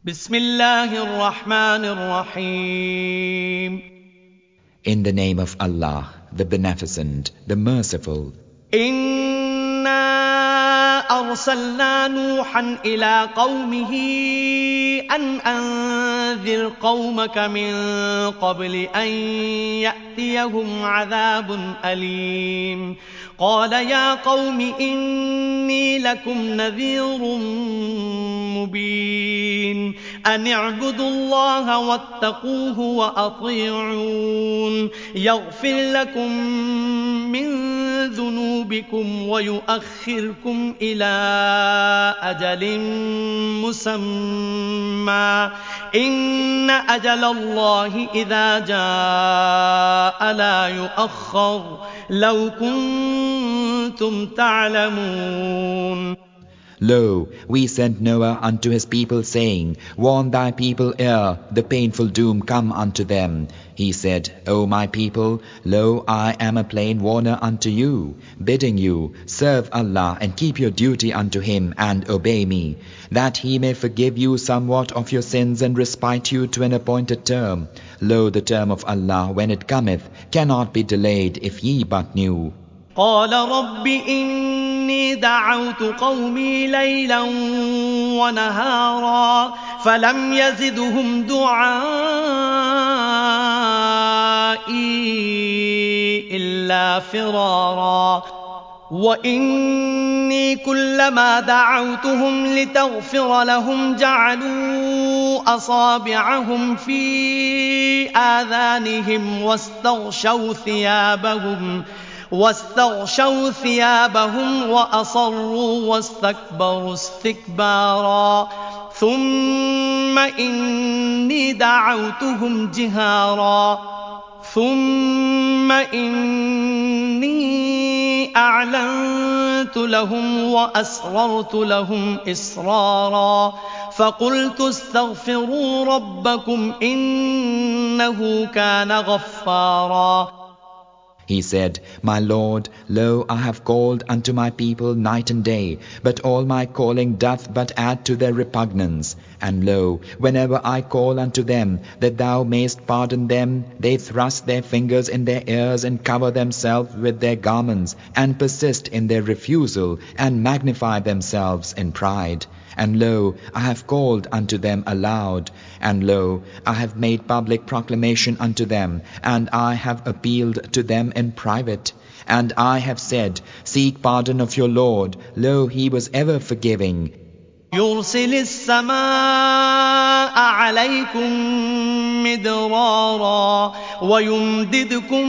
بسم الله الرحمن الرحيم In the name of Allah, the Beneficent, the Merciful. إنا أرسلنا نوحا إلى قومه أن أنذر قومك من قبل أن يأتيهم عذاب أليم قال يا قوم إني لكم نذير مبين أن اعبدوا الله واتقوه وأطيعون يغفر لكم من ذنوبكم ويؤخركم إلى أجل مسمى إن أجل الله إذا جاء لا يؤخر لو كنتم تعلمون Lo, we sent Noah unto his people, saying, Warn thy people ere the painful doom come unto them. He said, O my people, lo, I am a plain warner unto you, bidding you, serve Allah and keep your duty unto Him and obey me, that He may forgive you somewhat of your sins and respite you to an appointed term. Lo, the term of Allah, when it cometh, cannot be delayed if ye but knew. قال رب إني دعوت قومي ليلا ونهارا فلم يزدهم دعائي إلا فرارا وإني كلما دعوتهم لتغفر لهم جعلوا أصابعهم في آذانهم واستغشوا ثيابهم وأصروا واستكبروا استكبارا ثم إني دعوتهم أعلنت لهم وأسررت لهم إسرارا فقلت استغفروا ربكم إنه كان غفارا He said, My Lord, lo, I have called unto my people night and day, but all my calling doth but add to their repugnance. And lo, whenever I call unto them, that thou mayst pardon them, they thrust their fingers in their ears and cover themselves with their garments, and persist in their refusal, and magnify themselves in pride. And lo, I have called unto them aloud, and lo, I have made public proclamation unto them, and I have appealed to them in private. And I have said, Seek pardon of your Lord, lo, He was ever forgiving. يرسل السماء عليكم مدرارا ويمددكم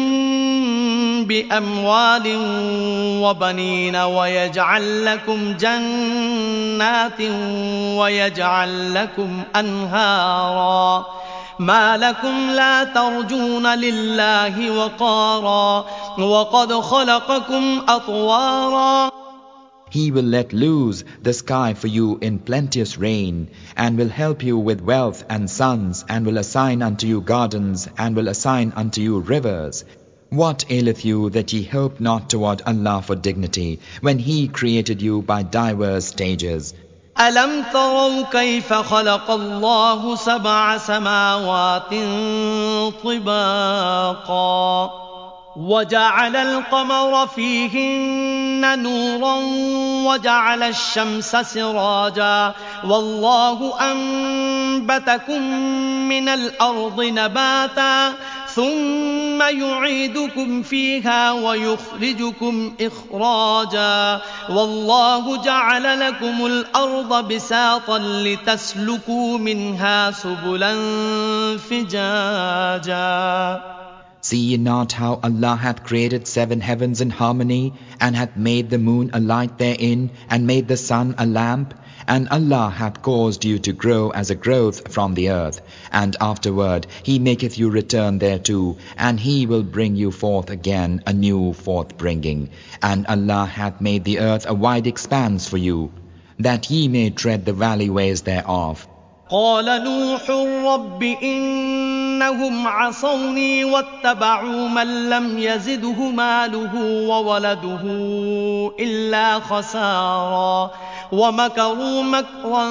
بأموال وبنين ويجعل لكم جنات ويجعل لكم أنهارا ما لكم لا ترجون لله وقارا وقد خلقكم أطوارا He will let loose the sky for you in plenteous rain, and will help you with wealth and sons, and will assign unto you gardens, and will assign unto you rivers. What aileth you that ye hope not toward Allah for dignity, when He created you by diverse stages? ألم تروا كيف خلق الله سبع سماوات طباقا وجعل القمر فيهن نورا وجعل الشمس سراجا والله أنبتكم من الأرض نباتا ثم يعيدكم فيها ويخرجكم إخراجا والله جعل لكم الأرض بساطا لتسلكوا منها سبلا فجاجا See ye not how Allah hath created 7 heavens in harmony, and hath made the moon a light therein, and made the sun a lamp? And Allah hath caused you to grow as a growth from the earth, and afterward He maketh you return thereto, and He will bring you forth again a new forth-bringing. And Allah hath made the earth a wide expanse for you, that ye may tread the valley ways thereof. قال نوح رب إنهم عصوني واتبعوا من لم يزده ماله وولده إلا خسارا ومكروا مكرا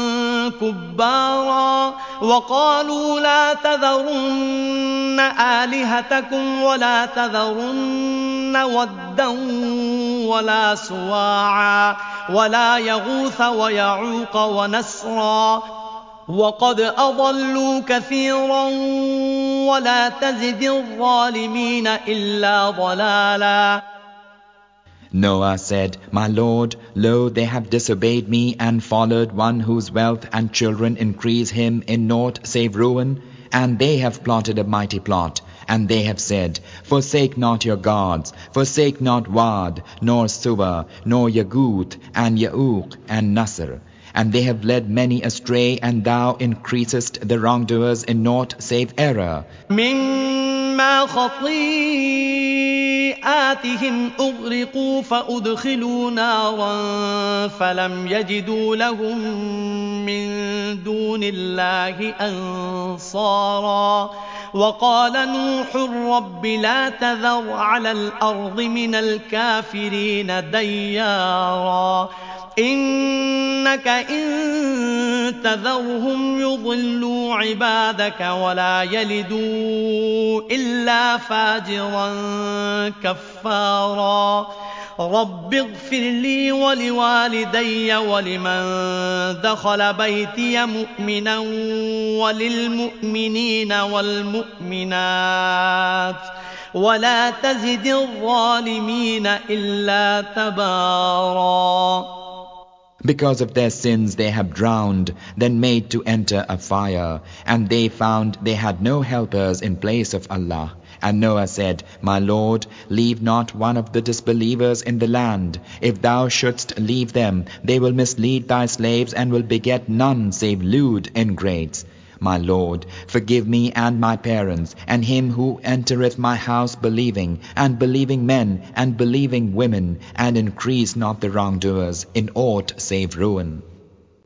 كبارا وقالوا لا تذرن آلهتكم ولا تذرن ودا ولا سواعا ولا يغوث ويعوق ونسرا وقد أضلوا كثيرا ولا تزد الظالمين إلا ضلالا. Noah said, My Lord, lo, they have disobeyed me and followed one whose wealth and children increase him in naught save ruin, and they have plotted a mighty plot, and they have said, Forsake not your gods, forsake not Wad, nor Suwa, nor Yagut, and Ya'uq, and Nasr. And they have led many astray, and thou increasest the wrongdoers in naught save error. مما خطيئاتهم أغرقوا فأدخلوا نارا فلم يجدوا لهم من دون الله أنصارا وقال نوح رب لا تذر على الأرض من الكافرين ديارا إنك إن تذرهم يضلوا عبادك ولا يلدوا إلا فاجرا كفارا رب اغفر لي ولوالدي ولمن دخل بيتي مؤمنا وللمؤمنين والمؤمنات ولا تزد الظالمين إلا تبارا. Because of their sins they have drowned, then made to enter a fire, and they found they had no helpers in place of Allah. And Noah said, My Lord, leave not one of the disbelievers in the land. If thou shouldst leave them, they will mislead thy slaves and will beget none save lewd ingrates. My Lord, forgive me and my parents, and him who entereth my house believing, and believing men, and believing women, and increase not the wrongdoers in aught save ruin.